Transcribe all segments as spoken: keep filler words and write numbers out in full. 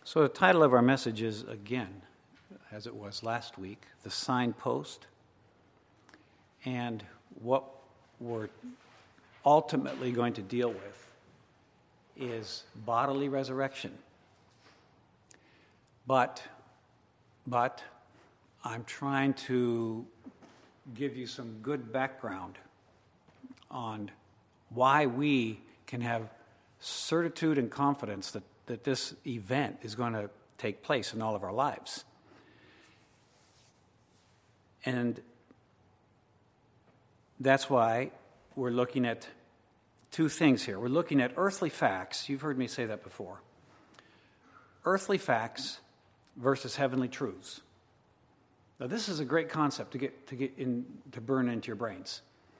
So the title of our message is, again, as it was last week, The Signpost. And what we're ultimately going to deal with is bodily resurrection. But, but I'm trying to give you some good background on why we can have certitude and confidence that, that this event is going to take place in all of our lives. And that's why we're looking at two things here. We're looking at earthly facts. You've heard me say that before. Earthly facts versus heavenly truths. Now, this is a great concept to get to get in to burn into your brains,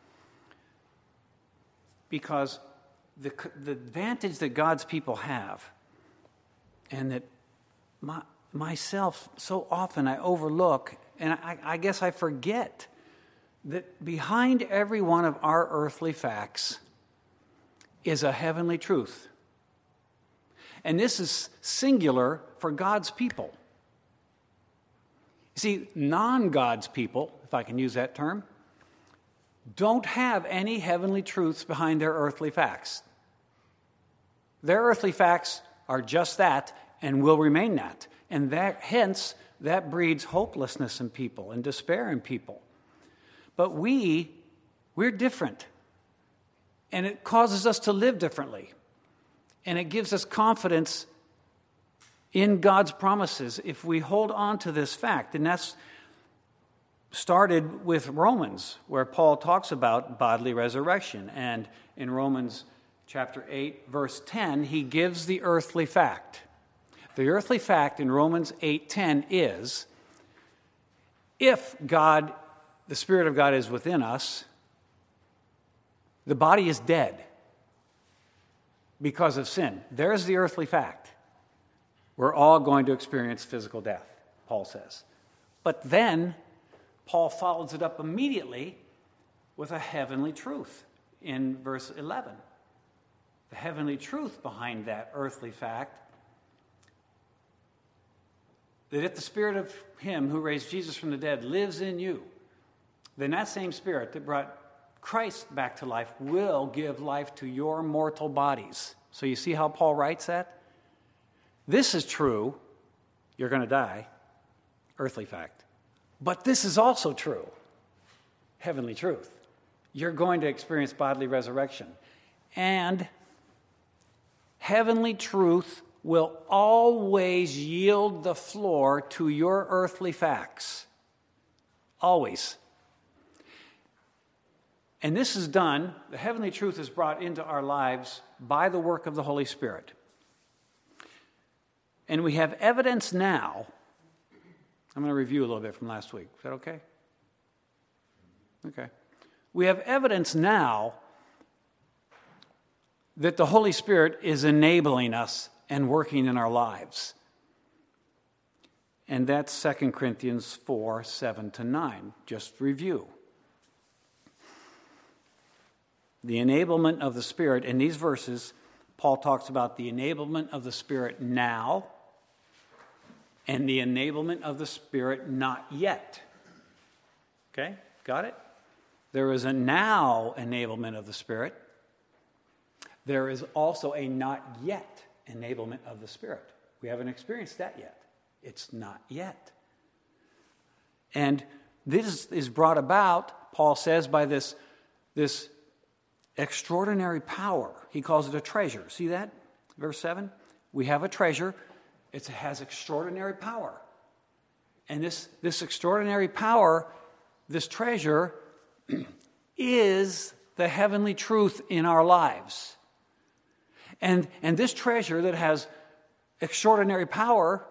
because the the advantage that God's people have, and that my, myself so often I overlook, and I, I guess I forget, that behind every one of our earthly facts is a heavenly truth. And this is singular for God's people. You see, non-God's people, if I can use that term, don't have any heavenly truths behind their earthly facts. Their earthly facts are just that and will remain that. And that, hence, that breeds hopelessness in people and despair in people. But we, we're different. And it causes us to live differently. And it gives us confidence in God's promises if we hold on to this fact. And that's started with Romans, where Paul talks about bodily resurrection. And in Romans chapter eight, verse ten, he gives the earthly fact. The earthly fact in Romans eight ten is, if God, the Spirit of God is within us, the body is dead because of sin. There's the earthly fact. We're all going to experience physical death, Paul says. But then Paul follows it up immediately with a heavenly truth in verse eleven. The heavenly truth behind that earthly fact, that if the Spirit of Him who raised Jesus from the dead lives in you, then that same Spirit that brought Christ back to life will give life to your mortal bodies. So you see how Paul writes that? This is true. You're going to die. Earthly fact. But this is also true. Heavenly truth. You're going to experience bodily resurrection. And heavenly truth will always yield the floor to your earthly facts. Always. And this is done, the heavenly truth is brought into our lives by the work of the Holy Spirit. And we have evidence now. I'm going to review a little bit from last week. Is that okay? Okay. We have evidence now that the Holy Spirit is enabling us and working in our lives. And that's Second Corinthians four, seven to nine. Just review. The enablement of the Spirit. In these verses, Paul talks about the enablement of the Spirit now and the enablement of the Spirit not yet. Okay? Got it? There is a now enablement of the Spirit. There is also a not yet enablement of the Spirit. We haven't experienced that yet. It's not yet. And this is brought about, Paul says, by this, this extraordinary power. He calls it a treasure. See that? Verse seven. We have a treasure. It has extraordinary power. And this, this extraordinary power, this treasure, is the heavenly truth in our lives. And, and this treasure that has extraordinary power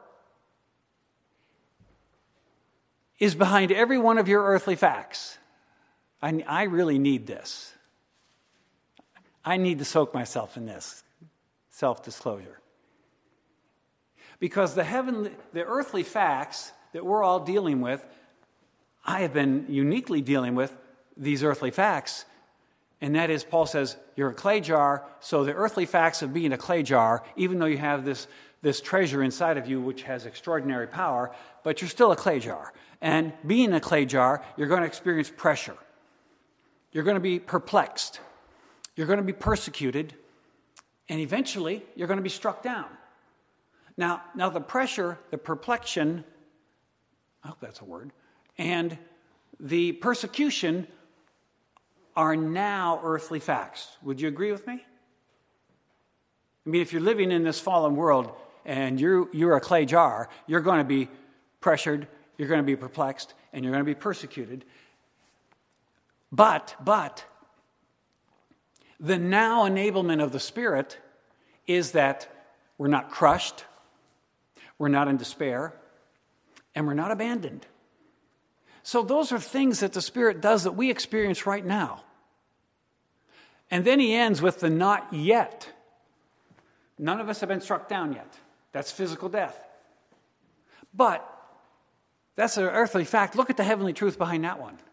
is behind every one of your earthly facts. I, I really need this. I need to soak myself in this self-disclosure. Because the heavenly, the earthly facts that we're all dealing with, I have been uniquely dealing with these earthly facts, And that is, Paul says, you're a clay jar, so the earthly facts of being a clay jar, even though you have this, this treasure inside of you which has extraordinary power, but you're still a clay jar. And being a clay jar, you're going to experience pressure. You're going to be perplexed. You're going to be persecuted. And eventually, you're going to be struck down. Now, now the pressure, the perplexion, I hope that's a word, and the persecution are now earthly facts. Would you agree with me? I mean, if you're living in this fallen world and you're, you're a clay jar, you're going to be pressured, you're going to be perplexed, and you're going to be persecuted. But, but, the now enablement of the Spirit is that we're not crushed, we're not in despair, and we're not abandoned. So those are things that the Spirit does that we experience right now. And then he ends with the not yet. None of us have been struck down yet. That's physical death. But that's an earthly fact. Look at the heavenly truth behind that one.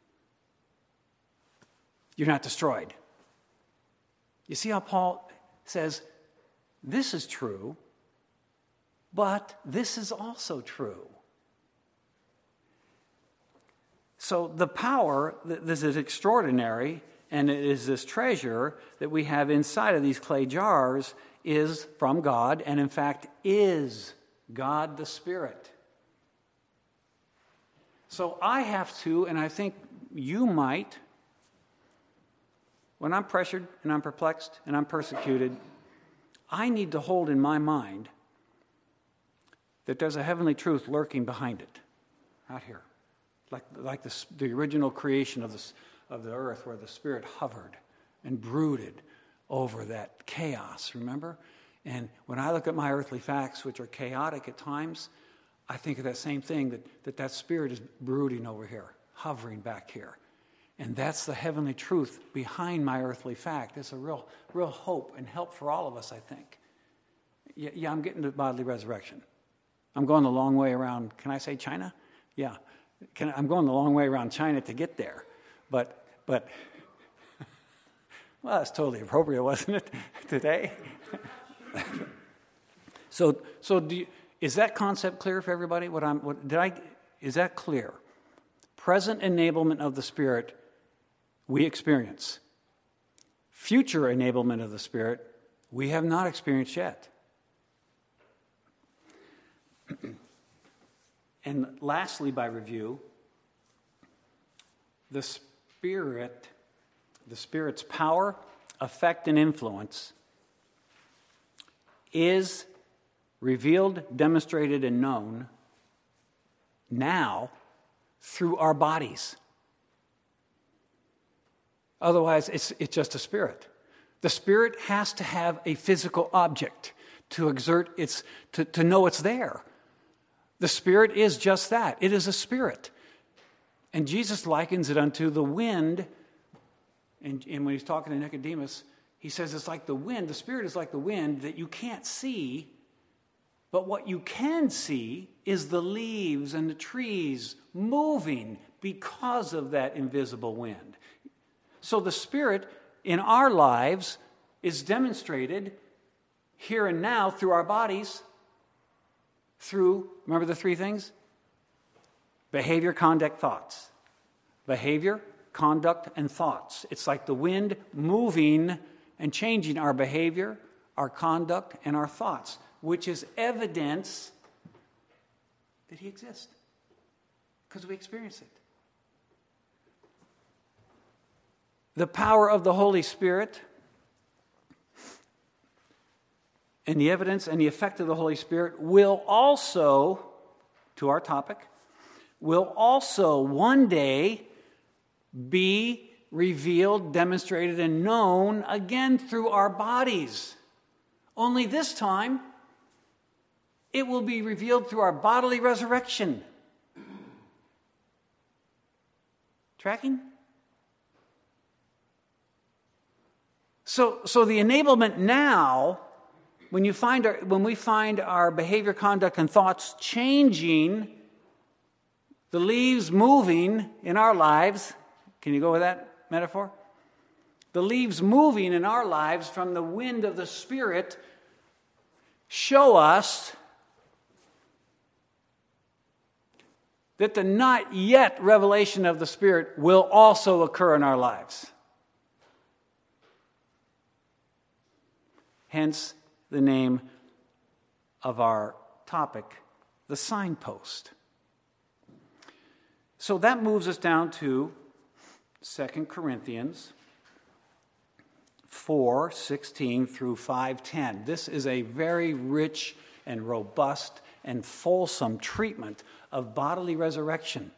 You're not destroyed. You see how Paul says, this is true, but this is also true. So the power, this is extraordinary, and it is this treasure that we have inside of these clay jars is from God, and in fact is God the Spirit. So I have to, and I think you might, when I'm pressured and I'm perplexed and I'm persecuted, I need to hold in my mind that there's a heavenly truth lurking behind it, out here. Like, like the, the original creation of, this, of the earth where the Spirit hovered and brooded over that chaos, remember? And when I look at my earthly facts, which are chaotic at times, I think of that same thing, that that, that Spirit is brooding over here, hovering back here. And that's the heavenly truth behind my earthly fact. It's a real, real hope and help for all of us, I think. Yeah, yeah, I'm getting to bodily resurrection. I'm going the long way around, can I say China? Yeah. Can, I'm going the long way around China to get there. But, but well, that's totally appropriate, wasn't it, today? so, so do you, is that concept clear for everybody? What I'm, what, did I, is that clear? Present enablement of the Spirit, we experience. Future enablement of the Spirit, we have not experienced yet. And lastly, by review, the Spirit, the Spirit's power, effect, and influence is revealed, demonstrated, and known now through our bodies. Otherwise, it's, it's just a spirit. The Spirit has to have a physical object to exert its, to, to know it's there. The Spirit is just that. It is a spirit. And Jesus likens it unto the wind. And, and when he's talking to Nicodemus, he says it's like the wind. The Spirit is like the wind that you can't see, but what you can see is the leaves and the trees moving because of that invisible wind. So the Spirit in our lives is demonstrated here and now through our bodies, through, remember the three things? Behavior, conduct, thoughts. Behavior, conduct, and thoughts. It's like the wind moving and changing our behavior, our conduct, and our thoughts, which is evidence that he exists because we experience it. The power of the Holy Spirit and the evidence and the effect of the Holy Spirit will also, to our topic, will also one day be revealed, demonstrated, and known again through our bodies. Only this time, it will be revealed through our bodily resurrection. Tracking? So, so the enablement now, when you find our, when we find our behavior, conduct, and thoughts changing, the leaves moving in our lives, can you go with that metaphor? the leaves moving in our lives from the wind of the Spirit show us that the not yet revelation of the Spirit will also occur in our lives. Hence the name of our topic, the signpost. So that moves us down to Second Corinthians four sixteen through five ten. This is a very rich and robust and fulsome treatment of bodily resurrection.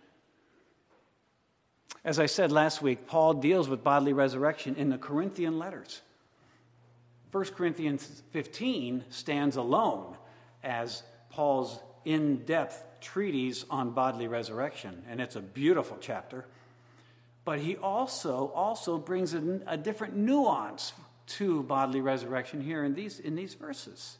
As I said last week, Paul deals with bodily resurrection in the Corinthian letters. First Corinthians fifteen stands alone as Paul's in-depth treatise on bodily resurrection, and it's a beautiful chapter. But he also also brings in a different nuance to bodily resurrection here in these in these verses.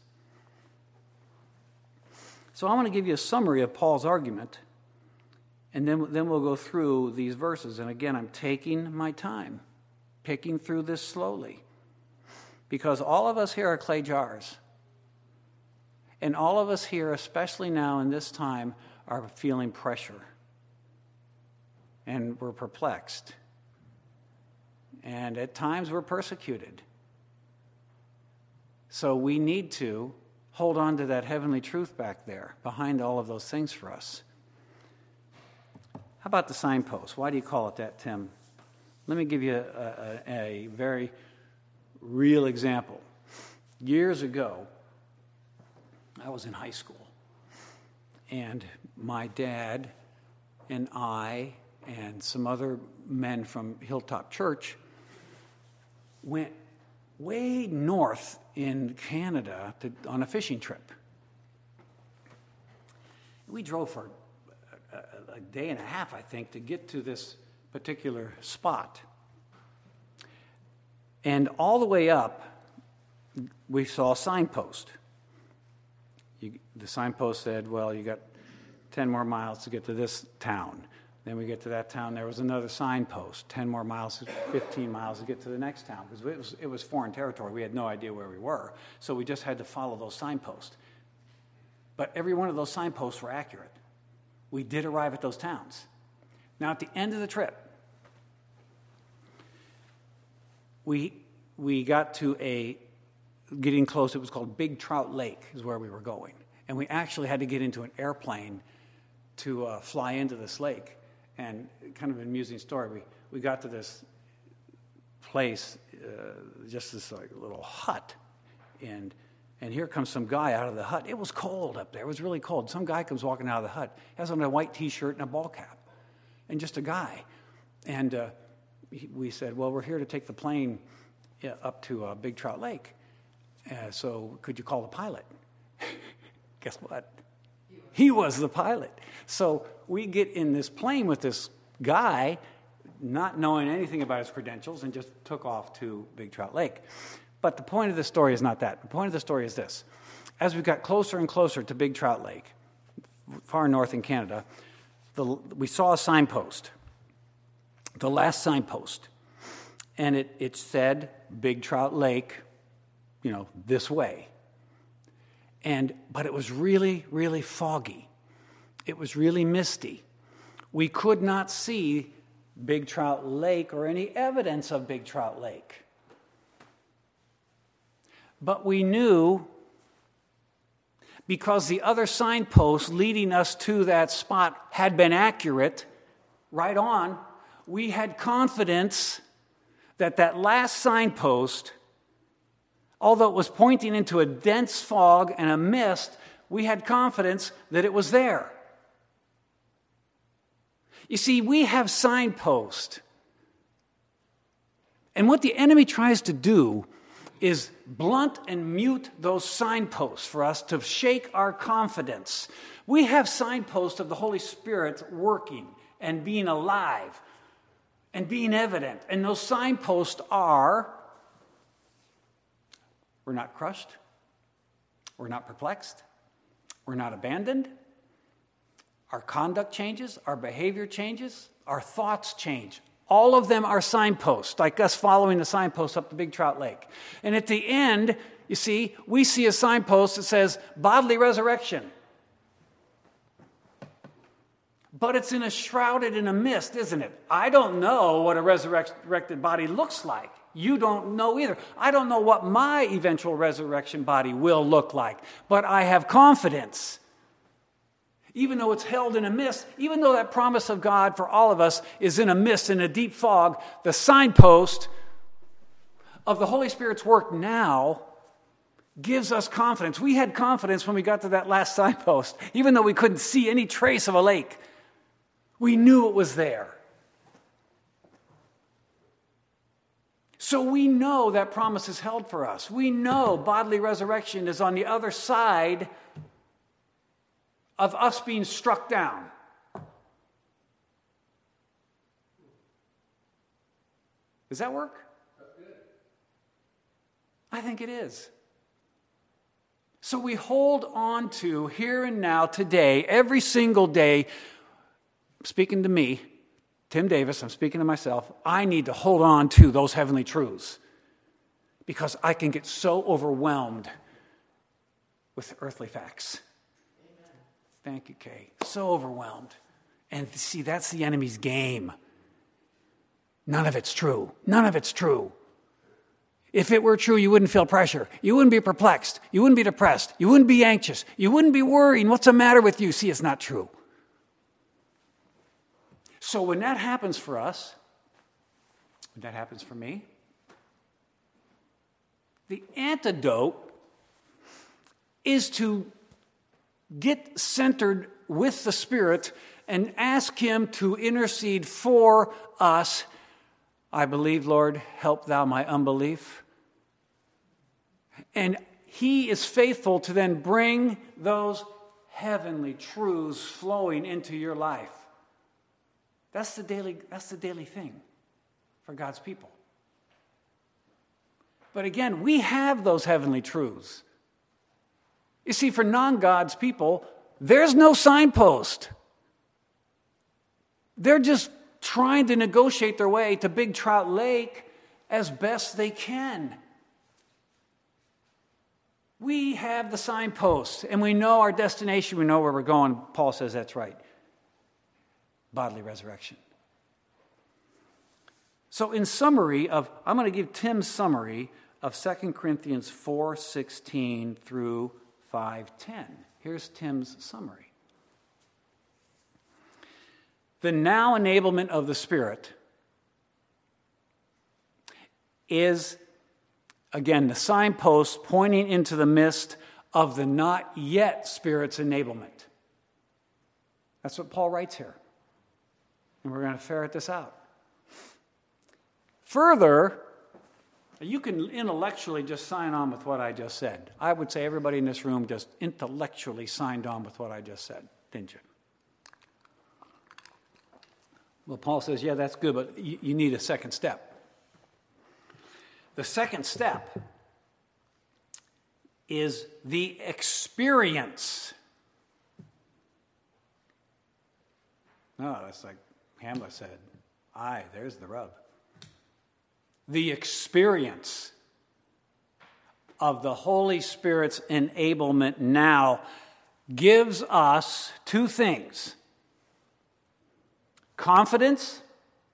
So I want to give you a summary of Paul's argument, and then, then we'll go through these verses. And again, I'm taking my time, picking through this slowly, because all of us here are clay jars. And all of us here, especially now in this time, are feeling pressure. And we're perplexed. And at times we're persecuted. So we need to hold on to that heavenly truth back there, behind all of those things for us. How about the signpost? Why do you call it that, Tim? Let me give you a, a, a very real example. Years ago, I was in high school, and my dad and I and some other men from Hilltop Church went way north in Canada to, on a fishing trip. We drove for a, a day and a half, I think, to get to this particular spot. And all the way up, we saw a signpost. You, the signpost said, well, you got ten more miles to get to this town. Then we get to that town, there was another signpost, ten more miles, fifteen miles to get to the next town, because it was, it was foreign territory. We had no idea where we were, so we just had to follow those signposts. But every one of those signposts were accurate. We did arrive at those towns. Now, at the end of the trip, we we got to a, getting close, it was called Big Trout Lake is where we were going. And we actually had to get into an airplane to uh, fly into this lake. And kind of an amusing story, we, we got to this place, uh, just this like little hut, and and here comes some guy out of the hut. It was cold up there. It was really cold. Some guy comes walking out of the hut, has on a white T-shirt and a ball cap, and just a guy. And uh, he, we said, well, we're here to take the plane uh, up to uh, Big Trout Lake. Uh, so could you call the pilot? Guess what? He was the pilot. So we get in this plane with this guy, not knowing anything about his credentials, and just took off to Big Trout Lake. But the point of the story is not that. The point of the story is this. As we got closer and closer to Big Trout Lake, far north in Canada, the, we saw a signpost, the last signpost, and it, it said Big Trout Lake, you know, this way. And but it was really, really foggy. It was really misty. We could not see Big Trout Lake or any evidence of Big Trout Lake. But we knew, because the other signposts leading us to that spot had been accurate, right on, we had confidence that that last signpost, although it was pointing into a dense fog and a mist, we had confidence that it was there. You see, we have signposts. And what the enemy tries to do is blunt and mute those signposts for us to shake our confidence. We have signposts of the Holy Spirit working and being alive and being evident. And those signposts are: we're not crushed, we're not perplexed, we're not abandoned, our conduct changes, our behavior changes, our thoughts change. All of them are signposts, like us following the signpost up the Big Trout Lake. And at the end, you see, we see a signpost that says bodily resurrection. But it's in a shrouded in a mist, isn't it? I don't know what a resurrected body looks like. You don't know either. I don't know what my eventual resurrection body will look like. But I have confidence. Even though it's held in a mist, even though that promise of God for all of us is in a mist, in a deep fog, the signpost of the Holy Spirit's work now gives us confidence. We had confidence when we got to that last signpost, even though we couldn't see any trace of a lake. We knew it was there. So we know that promise is held for us. We know bodily resurrection is on the other side of us being struck down. Does that work? That's good. I think it is. So we hold on to here and now, today, every single day. Speaking to me, Tim Davis, I'm speaking to myself, I need to hold on to those heavenly truths because I can get so overwhelmed with earthly facts. Amen. Thank you, Kay. So overwhelmed. And see, that's the enemy's game. None of it's true. None of it's true. If it were true, you wouldn't feel pressure. You wouldn't be perplexed. You wouldn't be depressed. You wouldn't be anxious. You wouldn't be worrying. What's the matter with you? See, it's not true. So when that happens for us, when that happens for me, the antidote is to get centered with the Spirit and ask Him to intercede for us. I believe, Lord, help thou my unbelief. And He is faithful to then bring those heavenly truths flowing into your life. That's the daily, that's the daily thing for God's people. But again, we have those heavenly truths. You see, for non-God's people, there's no signpost. They're just trying to negotiate their way to Big Trout Lake as best they can. We have the signpost, and we know our destination. We know where we're going. Paul says that's right. Bodily resurrection. So in summary of, I'm going to give Tim's summary of Second Corinthians four sixteen through five ten. Here's Tim's summary. The now enablement of the Spirit is, again, the signpost pointing into the mist of the not yet Spirit's enablement. That's what Paul writes here. And we're going to ferret this out. Further, you can intellectually just sign on with what I just said. I would say everybody in this room just intellectually signed on with what I just said, didn't you? Well, Paul says, yeah, that's good, but you, you need a second step. The second step is the experience. No, that's like Hamlet said, aye, there's the rub. The experience of the Holy Spirit's enablement now gives us two things: confidence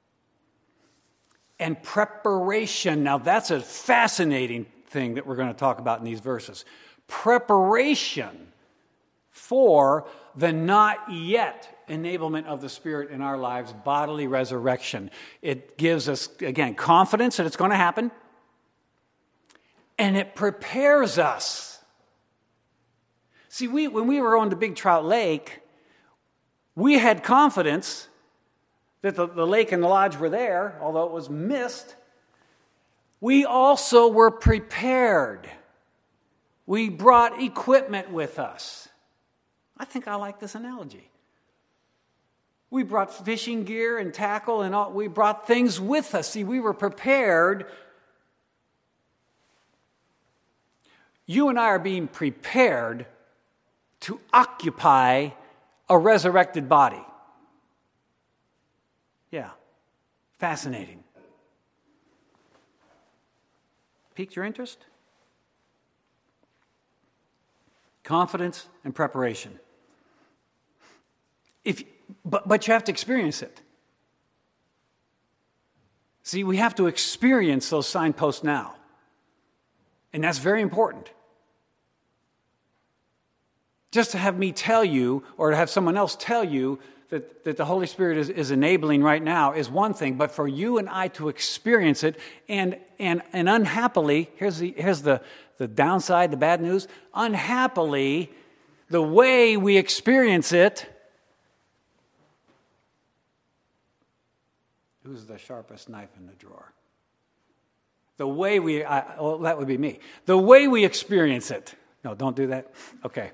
and preparation. Now, that's a fascinating thing that we're going to talk about in these verses. Preparation for the not yet enablement of the Spirit in our lives, bodily resurrection. It gives us, again, confidence that it's going to happen, and it prepares us. See, we when we were on the Big Trout Lake, we had confidence that the, the lake and the lodge were there, although it was mist. We also were prepared. We brought equipment with us. I think I like this analogy. We brought fishing gear and tackle and all, we brought things with us. See, we were prepared. You and I are being prepared to occupy a resurrected body. Yeah. Fascinating. Piqued your interest? Confidence and preparation. If, but, but you have to experience it. See, we have to experience those signposts now. And that's very important. Just to have me tell you, or to have someone else tell you that, that the Holy Spirit is, is enabling right now is one thing, but for you and I to experience it, and and and unhappily, here's the here's the, the downside, the bad news, unhappily, the way we experience it, who's the sharpest knife in the drawer? The way we, I, well, that would be me. The way we experience it. No, don't do that. Okay.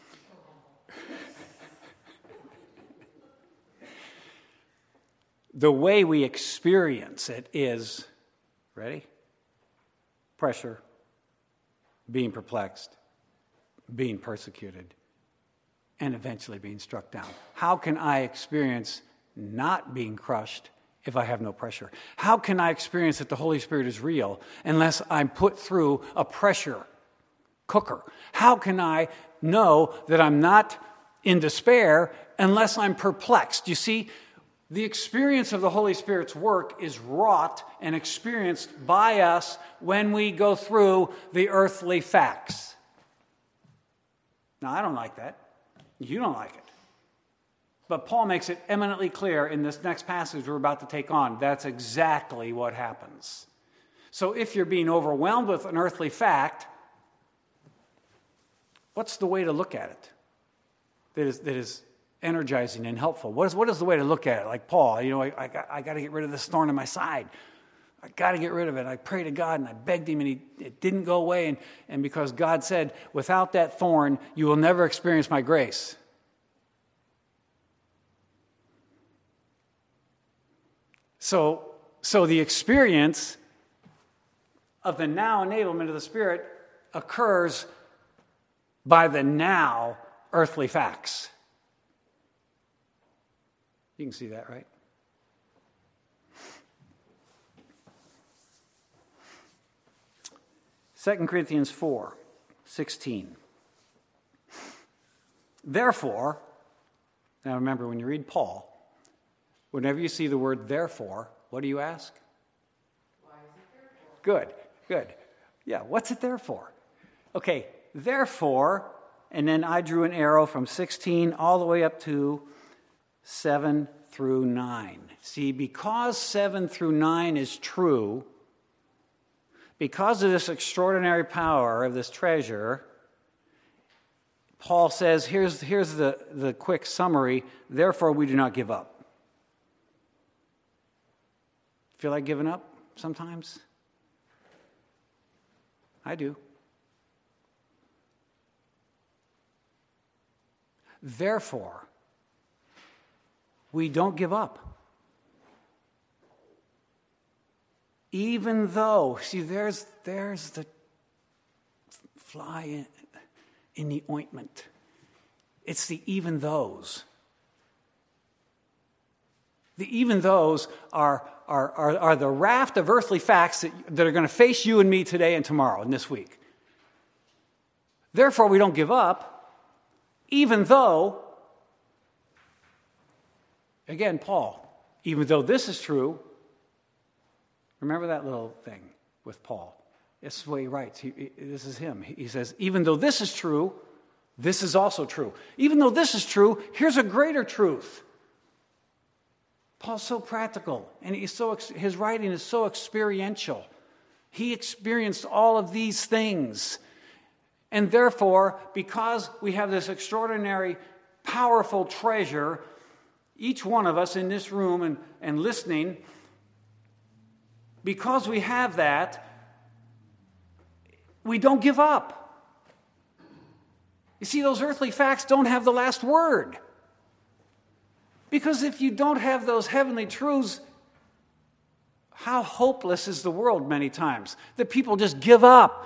The way we experience it is, ready? Pressure, being perplexed, being persecuted, and eventually being struck down. How can I experience not being crushed if I have no pressure? How can I experience that the Holy Spirit is real unless I'm put through a pressure cooker? How can I know that I'm not in despair unless I'm perplexed? You see, the experience of the Holy Spirit's work is wrought and experienced by us when we go through the earthly facts. Now, I don't like that. You don't like it. But Paul makes it eminently clear in this next passage we're about to take on. That's exactly what happens. So if you're being overwhelmed with an earthly fact, what's the way to look at it that is, that is energizing and helpful? What is, what is the way to look at it? Like Paul, you know, I, I, got, I got to get rid of this thorn in my side. I got to get rid of it. I prayed to God and I begged him and he, it didn't go away. And, and because God said, without that thorn, you will never experience my grace. So, so the experience of the now enablement of the Spirit occurs by the now earthly facts. You can see that, right? Second Corinthians four sixteen. Therefore, now remember when you read Paul, whenever you see the word therefore, what do you ask? Why is it therefore? Good, good. Yeah, what's it there for? Okay, therefore, and then I drew an arrow from sixteen all the way up to seven through nine. See, because seven through nine is true, because of this extraordinary power of this treasure, Paul says, here's, here's the, the quick summary, therefore we do not give up. Feel like giving up sometimes? I do. Therefore, we don't give up. Even though, see, there's, there's the fly in, in the ointment. It's the even those. The even those are, are, are, are the raft of earthly facts that, that are going to face you and me today and tomorrow and this week. Therefore, we don't give up, even though, again, Paul, even though this is true, remember that little thing with Paul. This is what he writes. He, he, this is him. He says, even though this is true, this is also true. Even though this is true, here's a greater truth. Paul's so practical, and he's so his writing is so experiential. He experienced all of these things. And therefore, because we have this extraordinary, powerful treasure, each one of us in this room and, and listening, because we have that, we don't give up. You see, those earthly facts don't have the last word. Because if you don't have those heavenly truths, how hopeless is the world many times? That people just give up.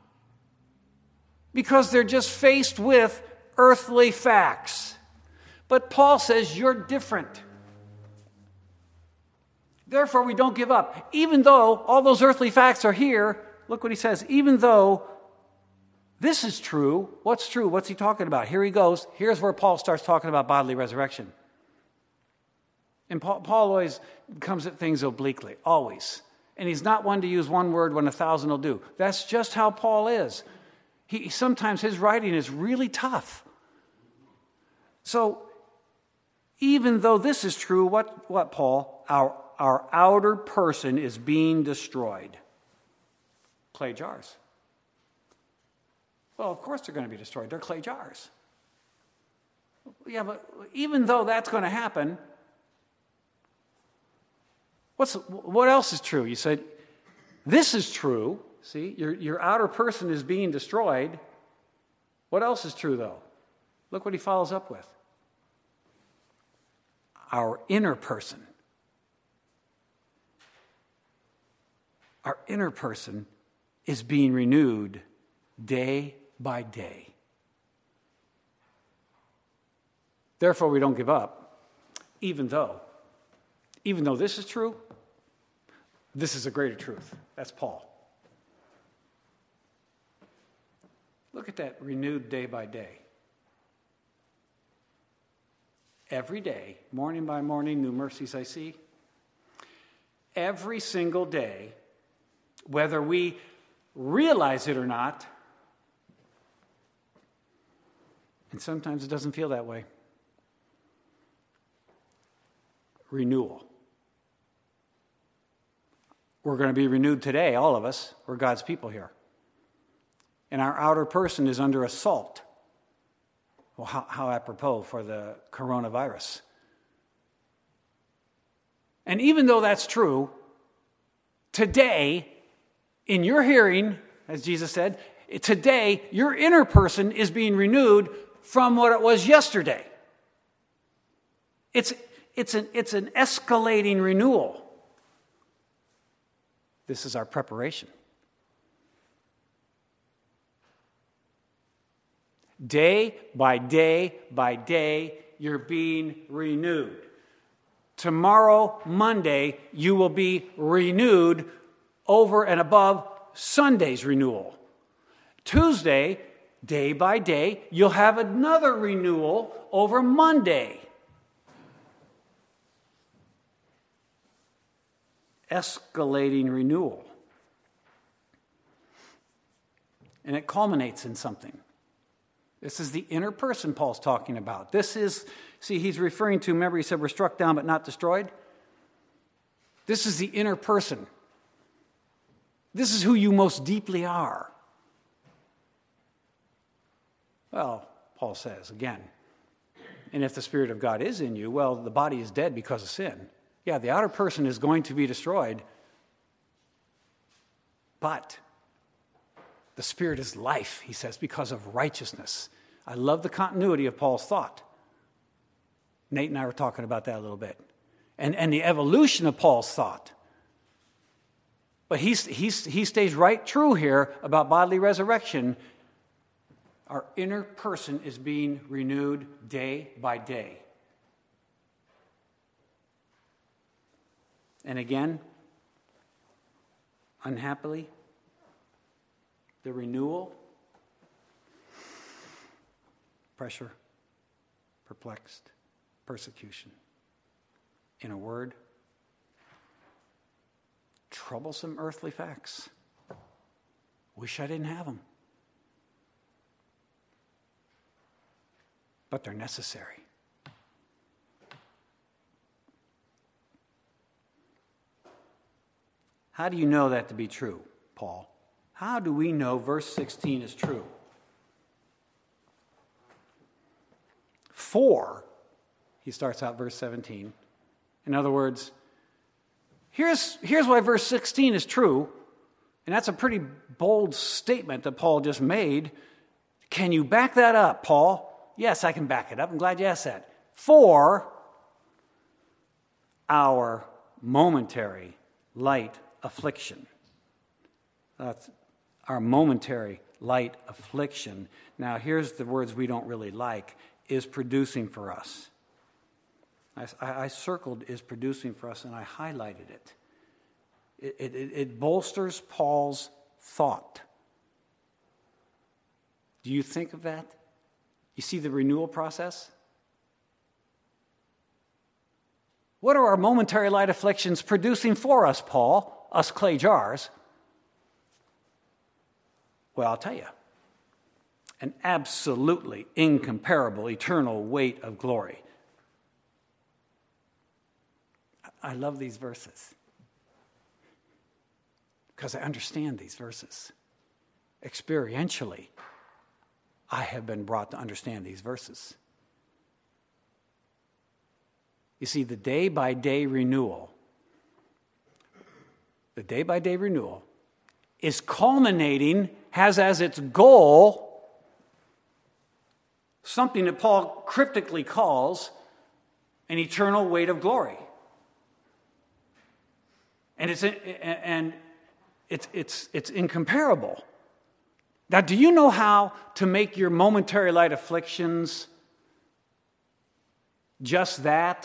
Because they're just faced with earthly facts. But Paul says you're different. Therefore, we don't give up. Even though all those earthly facts are here, look what he says. Even though this is true, what's true? What's he talking about? Here he goes. Here's where Paul starts talking about bodily resurrection. And Paul, Paul always comes at things obliquely, always. And he's not one to use one word when a thousand will do. That's just how Paul is. He, sometimes his writing is really tough. So, even though this is true, what, what Paul? Our, our outer person is being destroyed. Clay jars. Well, of course they're going to be destroyed. They're clay jars. Yeah, but even though that's going to happen, what's what else is true? You said, this is true. See, your, your outer person is being destroyed. What else is true, though? Look what he follows up with. Our inner person. Our inner person is being renewed day by day. Therefore, we don't give up, even though, even though this is true, this is a greater truth. That's Paul. Look at that, renewed day by day. Every day, morning by morning, new mercies I see. Every single day, whether we realize it or not, and sometimes it doesn't feel that way. Renewal. We're going to be renewed today, all of us. We're God's people here. And our outer person is under assault. Well, how, how apropos for the coronavirus. And even though that's true, today, in your hearing, as Jesus said, today, your inner person is being renewed from what it was yesterday. It's, it's, an, it's an escalating renewal. This is our preparation. Day by day by day, you're being renewed. Tomorrow, Monday, you will be renewed over and above Sunday's renewal. Tuesday, day by day, you'll have another renewal over Monday. Escalating renewal. And it culminates in something. This is the inner person Paul's talking about. This is, see, he's referring to, remember he said we're struck down but not destroyed? This is the inner person. This is who you most deeply are. Well, Paul says, again, and if the Spirit of God is in you, well, the body is dead because of sin. Yeah, the outer person is going to be destroyed, but the Spirit is life, he says, because of righteousness. I love the continuity of Paul's thought. Nate and I were talking about that a little bit. And, and the evolution of Paul's thought. But he's, he's, he stays right true here about bodily resurrection. Our inner person is being renewed day by day. And again, unhappily, the renewal, pressure, perplexed, persecution. In a word, troublesome earthly facts. Wish I didn't have them. But they're necessary. How do you know that to be true, Paul? How do we know verse sixteen is true? For, he starts out verse seventeen. In other words, here's, here's why verse sixteen is true, and that's a pretty bold statement that Paul just made. Can you back that up, Paul? Yes, I can back it up. I'm glad you asked that. For our momentary light affliction. That's our momentary light affliction. Now, here's the words we don't really like, is producing for us. I, I circled is producing for us, and I highlighted it. It, it. it bolsters Paul's thought. Do you think of that? You see the renewal process? What are our momentary light afflictions producing for us, Paul, us clay jars? Well, I'll tell you. An absolutely incomparable eternal weight of glory. I love these verses because I understand these verses. Experientially, I have been brought to understand these verses. You see, the day-by-day renewal, the day-by-day renewal is culminating, has as its goal something that Paul cryptically calls an eternal weight of glory. And it's and it's it's it's incomparable. Now, do you know how to make your momentary light afflictions just that?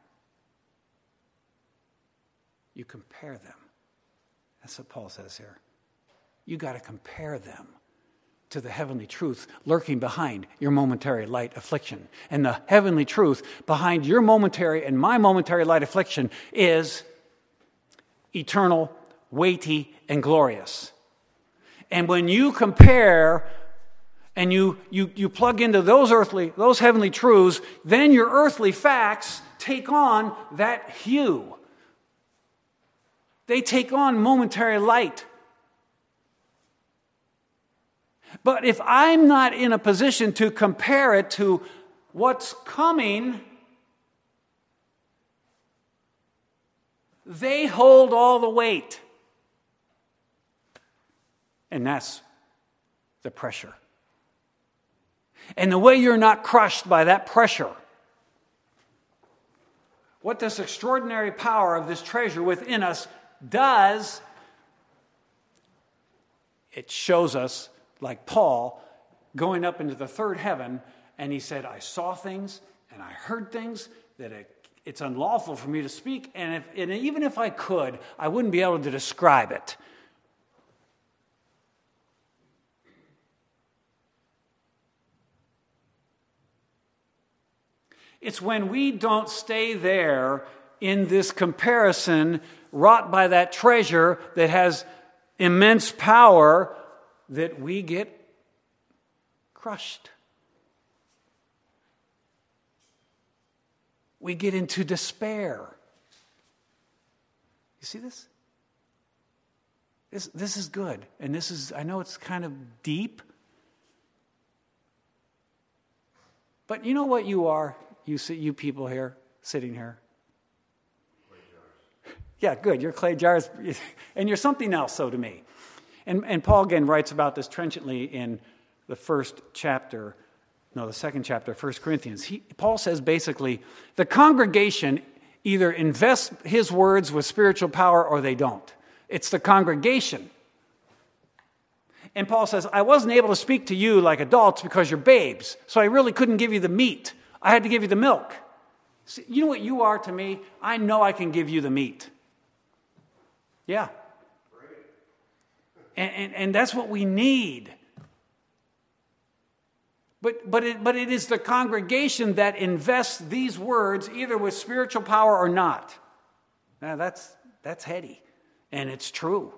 You compare them. That's what Paul says here. You got to compare them to the heavenly truth lurking behind your momentary light affliction. And the heavenly truth behind your momentary and my momentary light affliction is eternal, weighty, and glorious. And when you compare and you, you, you plug into those earthly, those heavenly truths, then your earthly facts take on that hue. They take on momentary light. But if I'm not in a position to compare it to what's coming, they hold all the weight. And that's the pressure. And the way you're not crushed by that pressure, what this extraordinary power of this treasure within us does, it shows us, like Paul, going up into the third heaven, and he said, I saw things and I heard things that it, it's unlawful for me to speak, and, if, and even if I could, I wouldn't be able to describe it. It's when we don't stay there in this comparison wrought by that treasure that has immense power that we get crushed. We get into despair. You see this? This, this is good. And this is, I know it's kind of deep. But you know what you are? You see, you people here, sitting here. Clay jars. Yeah, good. You're clay jars. And you're something else, so to me. And, and Paul again writes about this trenchantly in the first chapter, no, the second chapter, First Corinthians. He, Paul says basically, the congregation either invests his words with spiritual power or they don't. It's the congregation. And Paul says, I wasn't able to speak to you like adults because you're babes, so I really couldn't give you the meat. I had to give you the milk. See, you know what you are to me? I know I can give you the meat. Yeah. And, and, and that's what we need. But, but, it, but it is the congregation that invests these words either with spiritual power or not. Now that's, that's heady, and it's true.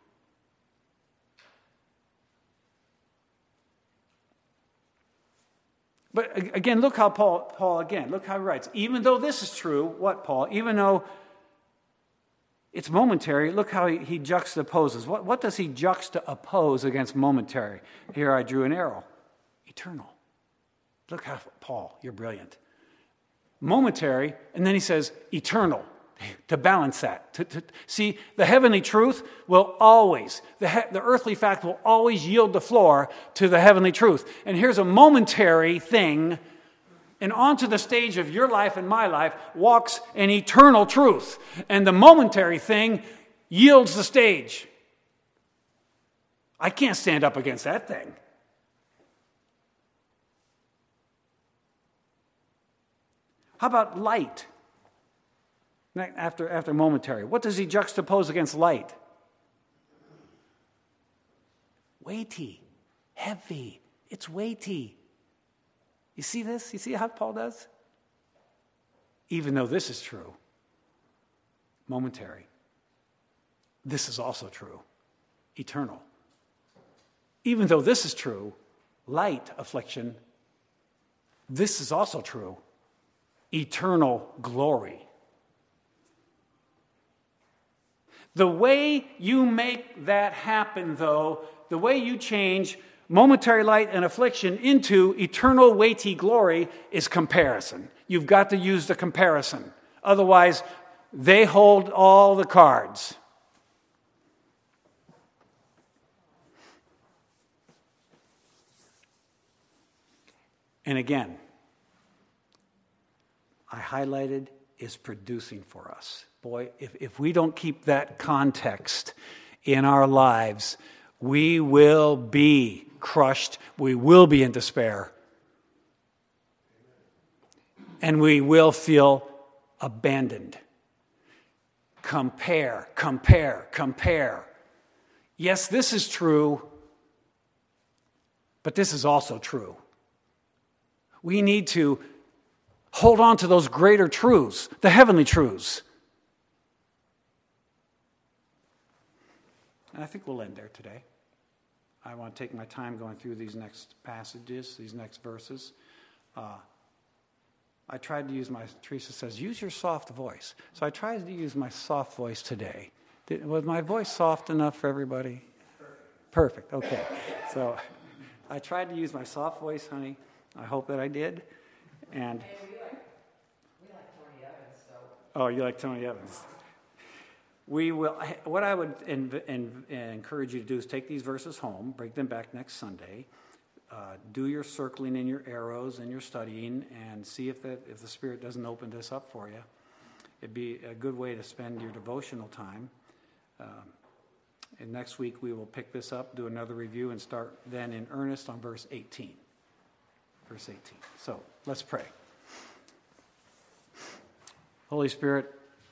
But again, look how Paul, Paul again, look how he writes. Even though this is true, what, Paul? Even though it's momentary, look how he, he juxtaposes. What, what does he juxtapose against momentary? Here I drew an arrow. Eternal. Look how, Paul, you're brilliant. Momentary, and then he says eternal, to balance that. To, to, see, the heavenly truth will always, the, he, the earthly fact will always yield the floor to the heavenly truth. And here's a momentary thing, and onto the stage of your life and my life walks an eternal truth. And the momentary thing yields the stage. I can't stand up against that thing. How about light? After, after momentary. What does he juxtapose against light? Weighty, heavy. It's weighty. You see this? You see how Paul does? Even though this is true, momentary, this is also true, eternal. Even though this is true, light affliction, this is also true, eternal glory. The way you make that happen, though, the way you change momentary light and affliction into eternal weighty glory is comparison. You've got to use the comparison. Otherwise, they hold all the cards. And again, I highlighted is producing for us. Boy, if, if we don't keep that context in our lives, we will be crushed. We will be in despair. And we will feel abandoned. Compare, compare, compare. Yes, this is true, but this is also true. We need to hold on to those greater truths, the heavenly truths. And I think we'll end there today. I want to take my time going through these next passages, these next verses. Uh, I tried to use my, Teresa says, use your soft voice. So I tried to use my soft voice today. Did, was my voice soft enough for everybody? Perfect, okay. So I tried to use my soft voice, honey. I hope that I did. And Hey, we like, we like Tony Evans, so. Oh, you like Tony Evans? We will. What I would in, in, encourage you to do is take these verses home, bring them back next Sunday, uh, do your circling and your arrows and your studying, and see if the if the Spirit doesn't open this up for you. It'd be a good way to spend your devotional time. Um, and next week we will pick this up, do another review, and start then in earnest on verse eighteen. Verse eighteen. So let's pray. Holy Spirit,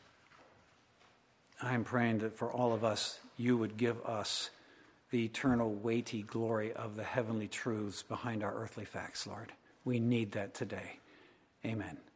I am praying that for all of us, you would give us the eternal weighty glory of the heavenly truths behind our earthly facts, Lord. We need that today. Amen.